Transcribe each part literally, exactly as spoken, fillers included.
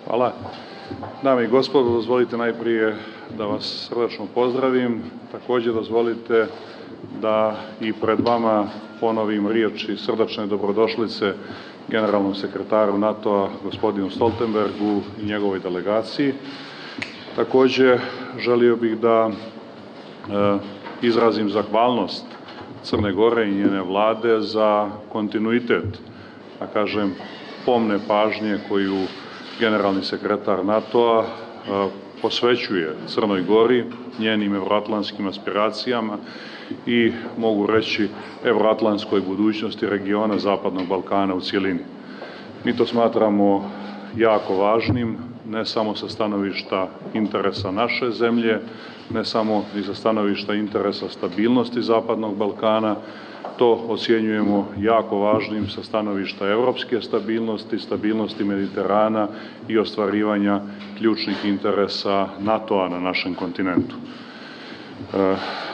Hvala. Dame i gospodo, dozvolite najprije da vas srdačno pozdravim. Također dozvolite da i pred vama ponovim riječi srdačne dobrodošlice generalnom sekretaru NATO-a gospodinu Stoltenbergu i njegovoj delegaciji. Također želio bih da e, izrazim zahvalnost Crne Gore i njene vlade za kontinuitet, da kažem, pomne pažnje koju generalni sekretar NATO-a posvećuje Crnoj Gori, njenim evroatlantskim aspiracijama i, mogu reći, evroatlantskoj budućnosti regiona Zapadnog Balkana u cjelini. Mi to smatramo jako važnim, ne samo sa stanovišta interesa naše zemlje, ne samo i sa stanovišta interesa stabilnosti Zapadnog Balkana, to ocjenjujemo jako važnim sa stanovišta europske stabilnosti, stabilnosti Mediterana i ostvarivanja ključnih interesa NATO-a na našem kontinentu. E,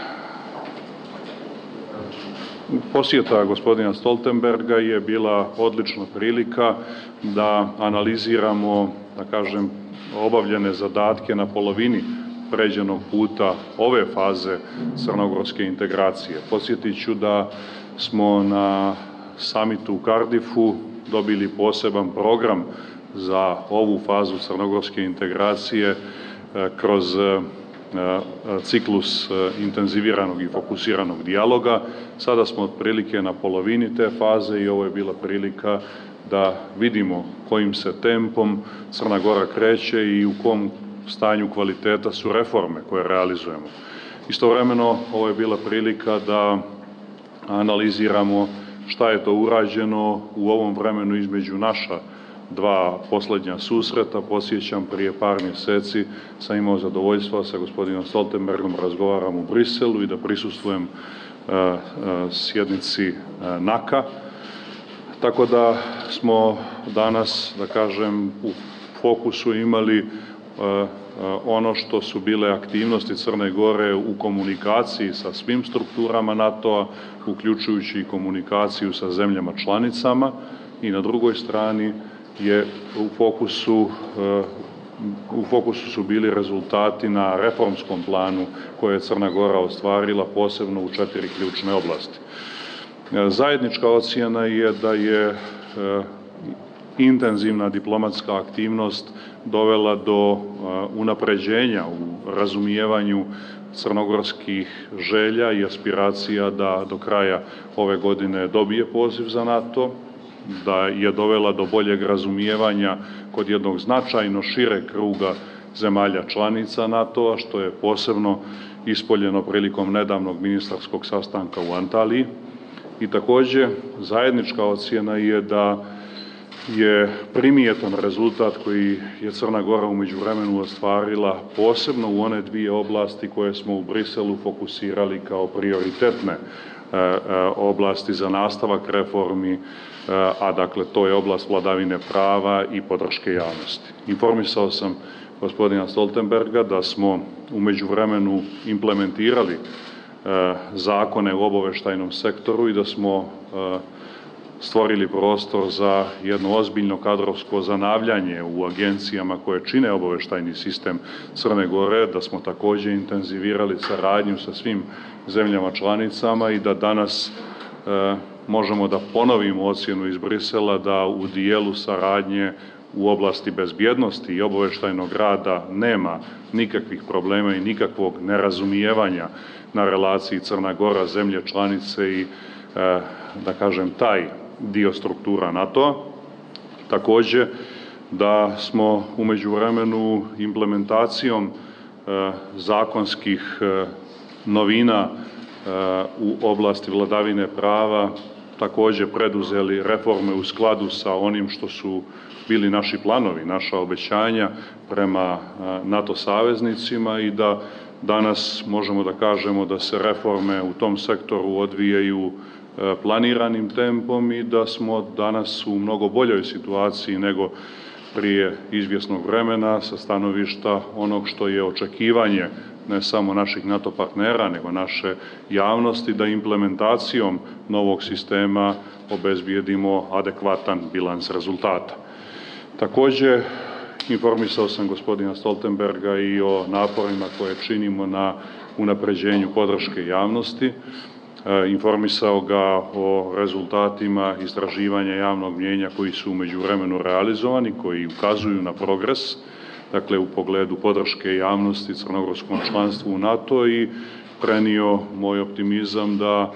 posjeta gospodina Stoltenberga je bila odlična prilika da analiziramo, da kažem, obavljene zadatke na polovini pređenog puta ove faze crnogorske integracije. Podsjetit ću da smo na samitu u Cardiffu dobili poseban program za ovu fazu crnogorske integracije kroz ciklus intenziviranog i fokusiranog dijaloga. Sada smo otprilike na polovini te faze i ovo je bila prilika da vidimo kojim se tempom Crna Gora kreće i u kom stanju kvaliteta su reforme koje realizujemo. Istovremeno, ovo je bila prilika da analiziramo šta je to urađeno u ovom vremenu između naša dva posljednja susreta. Podsjećam, prije par mjeseci sam imao zadovoljstva sa gospodinom Stoltenbergom, razgovaram u Briselu i da prisustvujem uh, uh, sjednici uh, naka. Tako da smo danas, da kažem, u fokusu imali ono što su bile aktivnosti Crne Gore u komunikaciji sa svim strukturama NATO-a, uključujući i komunikaciju sa zemljama članicama, i na drugoj strani je u fokusu, u fokusu su bili rezultati na reformskom planu koje je Crna Gora ostvarila, posebno u četiri ključne oblasti. Zajednička ocjena je da je intenzivna diplomatska aktivnost dovela do unapređenja u razumijevanju crnogorskih želja i aspiracija da do kraja ove godine dobije poziv za NATO, da je dovela do boljeg razumijevanja kod jednog značajno šireg kruga zemalja članica NATO-a, što je posebno ispoljeno prilikom nedavnog ministarskog sastanka u Antaliji. I također zajednička ocjena je da je primjetan rezultat koji je Crna Gora u međuvremenu ostvarila, posebno u one dvije oblasti koje smo u Briselu fokusirali kao prioritetne e, e, oblasti za nastavak reformi, e, a dakle to je oblast vladavine prava i podrške javnosti. Informisao sam gospodina Stoltenberga da smo u međuvremenu implementirali e, zakone u obavještajnom sektoru i da smo e, stvorili prostor za jedno ozbiljno kadrovsko zanavljanje u agencijama koje čine obavještajni sistem Crne Gore, da smo također intenzivirali saradnju sa svim zemljama članicama i da danas e, možemo da ponovimo ocjenu iz Brisela da u dijelu saradnje u oblasti bezbjednosti i obavještajnog rada nema nikakvih problema i nikakvog nerazumijevanja na relaciji Crna Gora, zemlje članice i, e, da kažem, taj dio struktura NATO-a. Također da smo u međuvremenu implementacijom e, zakonskih e, novina e, u oblasti vladavine prava također preduzeli reforme u skladu sa onim što su bili naši planovi, naša obećanja prema e, NATO saveznicima i da danas možemo da kažemo da se reforme u tom sektoru odvijaju planiranim tempom i da smo danas u mnogo boljoj situaciji nego prije izvjesnog vremena sa stanovišta onog što je očekivanje ne samo naših NATO partnera nego naše javnosti da implementacijom novog sistema obezbijedimo adekvatan bilans rezultata. Također informisao sam gospodina Stoltenberga i o naporima koje činimo na unapređenju podrške javnosti. Informisao ga o rezultatima istraživanja javnog mnijenja koji su u međuvremenu realizovani, koji ukazuju na progres, dakle u pogledu podrške javnosti crnogorskom članstvu u NATO i prenio moj optimizam da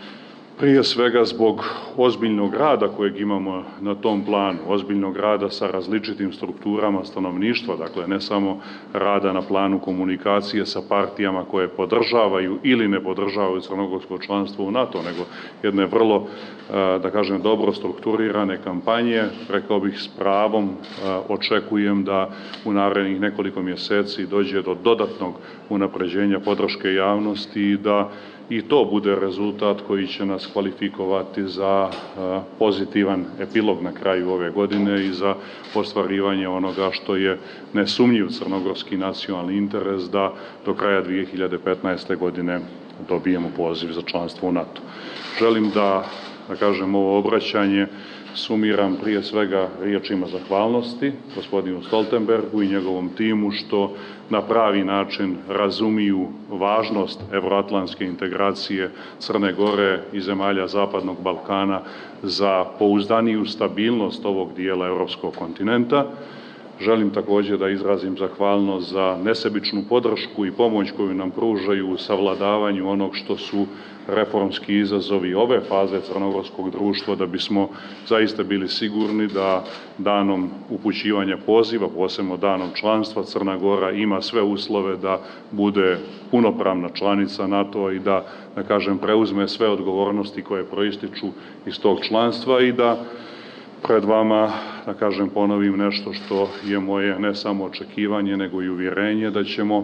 prije svega zbog ozbiljnog rada kojeg imamo na tom planu, ozbiljnog rada sa različitim strukturama stanovništva, dakle ne samo rada na planu komunikacije sa partijama koje podržavaju ili ne podržavaju crnogorsko članstvo u NATO, nego jedne vrlo, da kažem, dobro strukturirane kampanje. Rekao bih s pravom očekujem da u narednih nekoliko mjeseci dođe do dodatnog unapređenja podrške javnosti i da i to bude rezultat koji će nas kvalifikovati za pozitivan epilog na kraju ove godine i za ostvarivanje onoga što je nesumnjiv crnogorski nacionalni interes da do kraja dvije hiljade petnaeste. godine dobijemo poziv za članstvo u NATO. Želim da, da kažem, ovo obraćanje sumiram prije svega riječima zahvalnosti gospodinu Stoltenbergu i njegovom timu što na pravi način razumiju važnost evroatlantske integracije Crne Gore i zemalja Zapadnog Balkana za pouzdaniju stabilnost ovog dijela europskog kontinenta. Želim također da izrazim zahvalnost za nesebičnu podršku i pomoć koju nam pružaju u savladavanju onog što su reformski izazovi ove faze crnogorskog društva, da bismo zaista bili sigurni da danom upućivanja poziva, posebno danom članstva, Crna Gora ima sve uslove da bude punopravna članica NATO-a i da, da kažem, preuzme sve odgovornosti koje proističu iz tog članstva i da pred vama, da kažem, ponovim nešto što je moje ne samo očekivanje, nego i uvjerenje da ćemo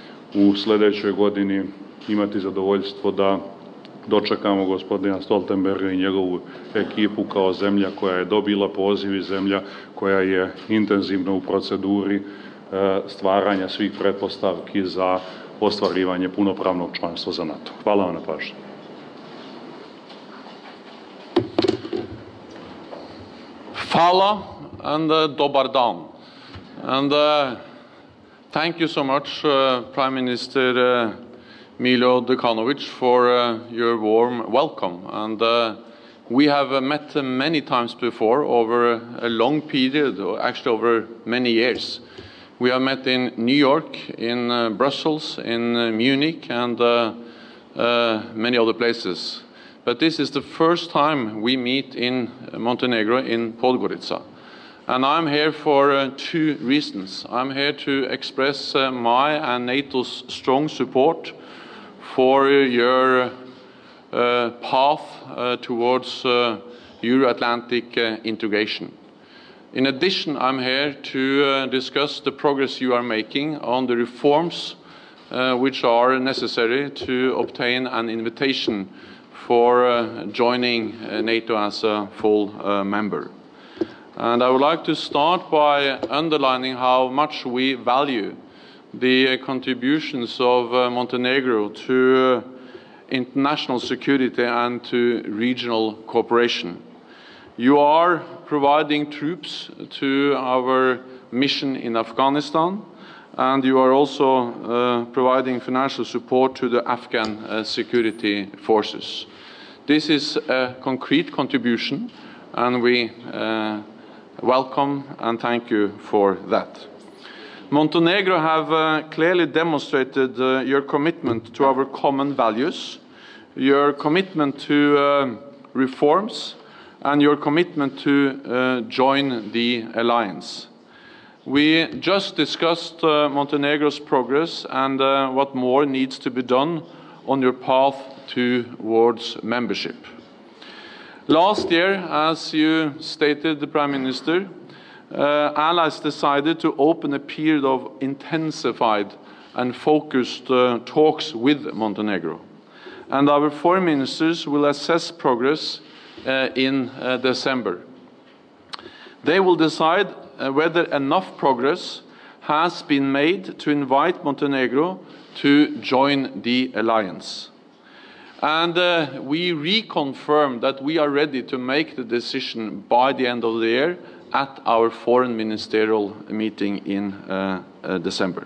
u sljedećoj godini imati zadovoljstvo da dočekamo gospodina Stoltenberga i njegovu ekipu kao zemlja koja je dobila poziv i zemlja koja je intenzivno u proceduri stvaranja svih pretpostavki za ostvarivanje punopravnog članstva za NATO. Hvala vam na pažnji. Hvala and uh, dobar dan. And uh, thank you so much, uh, Prime Minister uh, Milo Đukanovic, for uh, your warm welcome. And uh, we have uh, met uh, many times before over a long period, or actually over many years. We have met in New York, in uh, Brussels, in uh, Munich, and uh, uh, many other places. But this is the first time we meet in Montenegro, in Podgorica. And I'm here for uh, two reasons. I'm here to express uh, my and NATO's strong support for your uh, path uh, towards uh, Euro-Atlantic uh, integration. In addition, I'm here to uh, discuss the progress you are making on the reforms uh, which are necessary to obtain an invitation for uh, joining uh, NATO as a full uh, member. And I would like to start by underlining how much we value the uh, contributions of uh, Montenegro to uh, international security and to regional cooperation. You are providing troops to our mission in Afghanistan, and you are also uh, providing financial support to the Afghan uh, security forces. This is a concrete contribution, and we uh, welcome and thank you for that. Montenegro have uh, clearly demonstrated uh, your commitment to our common values, your commitment to uh, reforms, and your commitment to uh, join the alliance. We just discussed uh, Montenegro's progress and uh, what more needs to be done on your path towards membership. Last year, as you stated, the Prime Minister, uh, allies decided to open a period of intensified and focused uh, talks with Montenegro. And our foreign ministers will assess progress uh, in uh, December. They will decide uh, whether enough progress has been made to invite Montenegro to join the alliance. And uh, we reconfirm that we are ready to make the decision by the end of the year at our foreign ministerial meeting in uh, uh, December.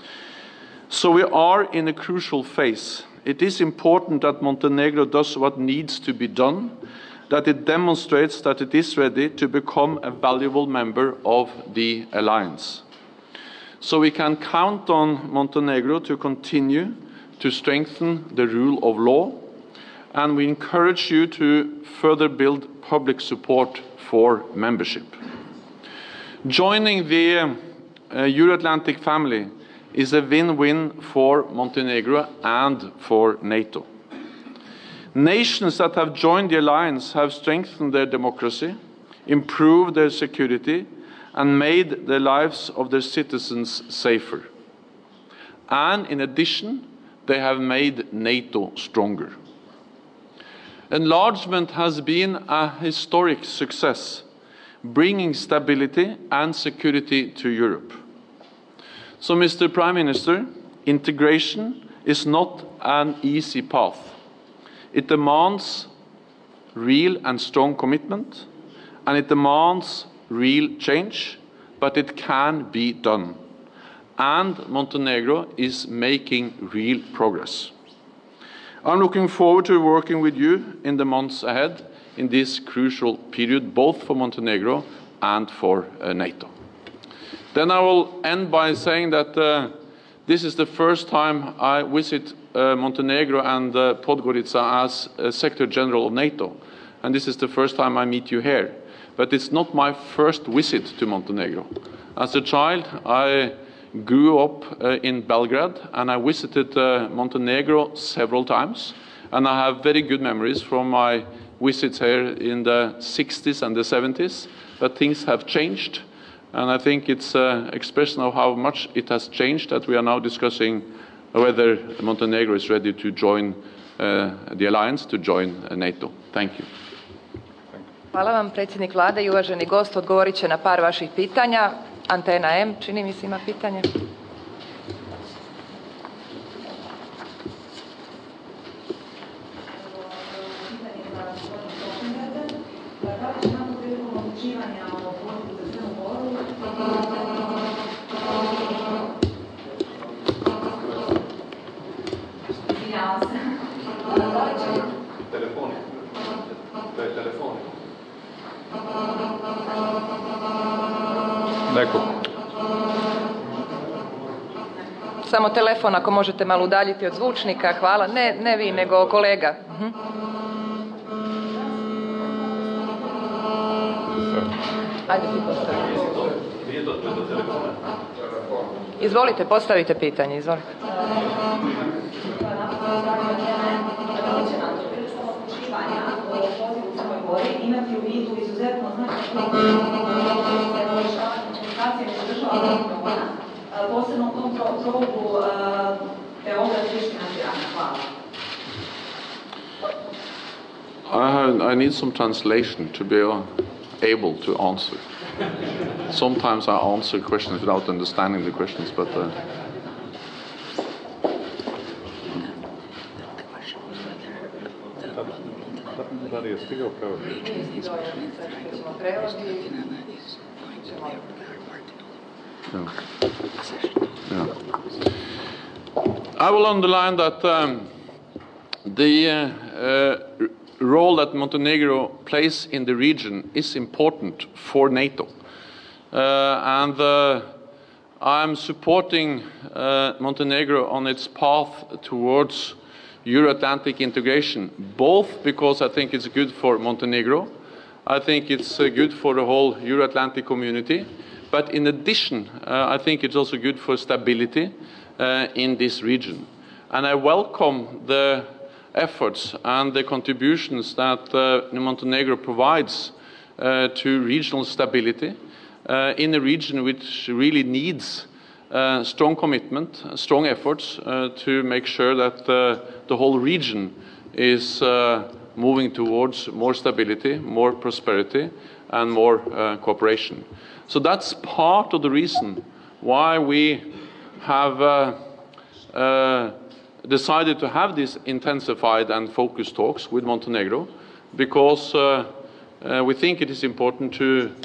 So we are in a crucial phase. It is important that Montenegro does what needs to be done, that it demonstrates that it is ready to become a valuable member of the alliance. So we can count on Montenegro to continue to strengthen the rule of law, and we encourage you to further build public support for membership. Joining the uh, Euro-Atlantic family is a win-win for Montenegro and for NATO. Nations that have joined the alliance have strengthened their democracy, improved their security, and made the lives of their citizens safer. And in addition, they have made NATO stronger. Enlargement has been a historic success, bringing stability and security to Europe. So, Mister Prime Minister, integration is not an easy path. It demands real and strong commitment, and it demands real change, but it can be done. And Montenegro is making real progress. I'm looking forward to working with you in the months ahead in this crucial period, both for Montenegro and for uh, NATO. Then I will end by saying that uh, this is the first time I visit uh, Montenegro and uh, Podgorica as uh, Secretary General of NATO, and this is the first time I meet you here. But it's not my first visit to Montenegro. As a child, I grew up uh, in Belgrade, and I visited uh, Montenegro several times, and I have very good memories from my visits here in the sixties and the seventies, but things have changed, and I think it's an expression of how much it has changed that we are now discussing whether Montenegro is ready to join uh, the alliance, to join uh, NATO. Thank you. Hvala vam, predsjednik vlade i uvaženi gost odgovorit će na par vaših pitanja. Antena M, čini mi se, ima pitanje. Neko. Samo telefon, ako možete malo udaljiti od zvučnika, hvala. Ne, ne vi, nego kolega. Uh-huh. Ajde ti postavite. Izvolite, postavite pitanje, izvolite. Imati u vidu izuzetno značajno poboljšavanje komunikacije među državama regiona, posebno u tom krugu Beograd, Priština, Tirana. Hvala. I need some translation to be able to answer. Sometimes I answer questions without understanding the questions, but uh, Da li je stigao prevod? Yeah. Yeah. I will underline that um, the uh, uh, role that Montenegro plays in the region is important for NATO. Uh, and uh, I'm supporting uh, Montenegro on its path towards Euro-Atlantic integration, both because I think it's good for Montenegro, I think it's uh, good for the whole Euro-Atlantic community, but in addition, uh, I think it's also good for stability uh, in this region. And I welcome the efforts and the contributions that uh, Montenegro provides uh, to regional stability uh, in a region which really needs Uh, strong commitment, uh, strong efforts uh, to make sure that uh, the whole region is uh, moving towards more stability, more prosperity, and more uh, cooperation. So that's part of the reason why we have uh, uh, decided to have these intensified and focused talks with Montenegro, because uh, uh, we think it is important to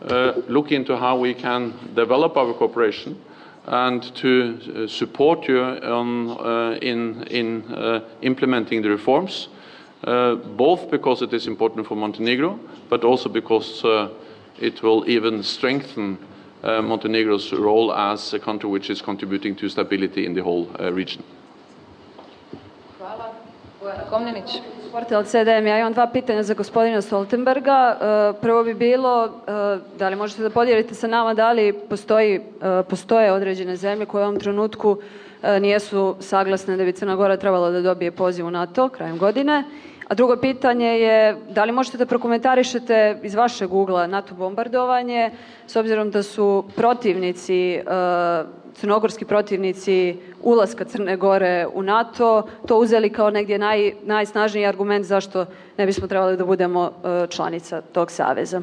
uh, look into how we can develop our cooperation and to uh, support you on, uh, in, in uh, implementing the reforms, uh, both because it is important for Montenegro, but also because uh, it will even strengthen uh, Montenegro's role as a country which is contributing to stability in the whole uh, region. Hvala. Bojana Komnenić. Portal C D M, ja imam dva pitanja za gospodina Stoltenberga. Prvo bi bilo, da li možete da podijelite sa nama da li postoji, postoje određene zemlje koje u ovom trenutku nijesu saglasne da bi Crna Gora trebala da dobije poziv u NATO krajem godine. A drugo pitanje je, da li možete da prokomentarišete iz vašeg ugla NATO bombardovanje, s obzirom da su protivnici, crnogorski protivnici ulaska Crne Gore u NATO to uzeli kao negdje naj, najsnažniji argument zašto ne bismo trebali da budemo članica tog saveza.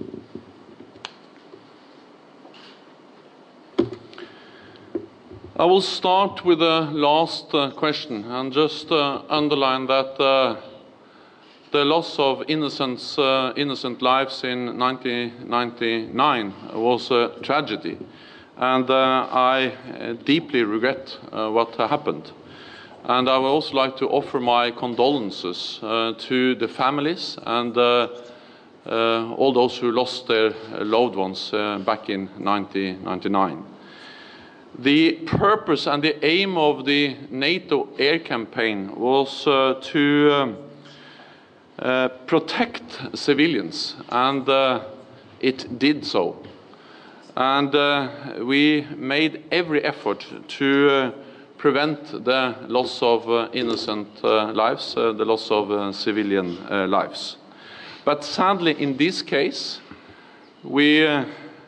I will start with the last uh, question and just uh, underline that uh, the loss of innocent, uh, innocent lives in nineteen ninety-nine was a tragedy. And uh, I uh, deeply regret uh, what happened. And I would also like to offer my condolences uh, to the families and uh, uh, all those who lost their loved ones uh, back in nineteen ninety-nine. The purpose and the aim of the NATO air campaign was uh, to um, uh, protect civilians, and uh, it did so. And uh, we made every effort to uh, prevent the loss of uh, innocent uh, lives, uh, the loss of uh, civilian uh, lives. But sadly, in this case, we uh,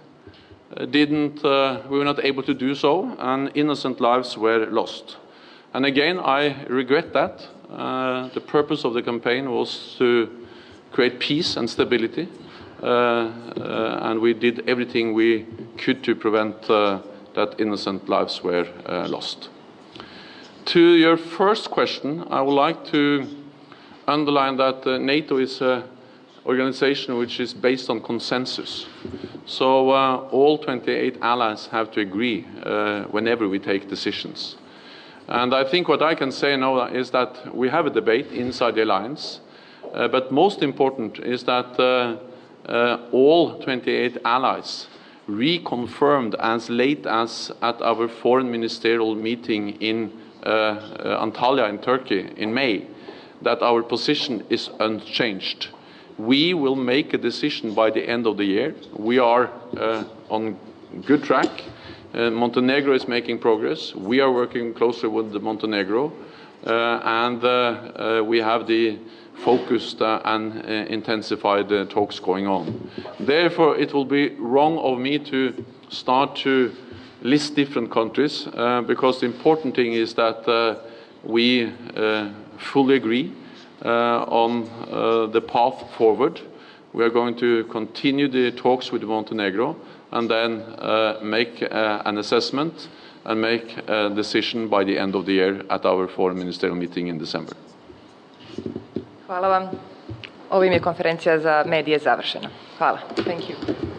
didn't, uh, we were not able to do so, and innocent lives were lost. And again, I regret that. Uh, the purpose of the campaign was to create peace and stability. Uh, uh, and we did everything we could to prevent uh, that innocent lives were uh, lost. To your first question, I would like to underline that uh, NATO is an organization which is based on consensus. So uh, all twenty-eight allies have to agree uh, whenever we take decisions. And I think what I can say now is that we have a debate inside the alliance, uh, but most important is that uh, Uh, all twenty-eight allies reconfirmed as late as at our foreign ministerial meeting in uh, uh, Antalya in Turkey in May that our position is unchanged. We will make a decision by the end of the year. We are uh, on good track. Uh, Montenegro is making progress. We are working closely with the Montenegro, uh, and uh, uh, we have the focused uh, and uh, intensified uh, talks going on. Therefore, it will be wrong of me to start to list different countries, uh, because the important thing is that uh, we uh, fully agree uh, on uh, the path forward. We are going to continue the talks with Montenegro and then uh, make uh, an assessment and make a decision by the end of the year at our foreign ministerial meeting in December. Hvala vam. Ovim je konferencija za medije završena. Hvala. Thank you.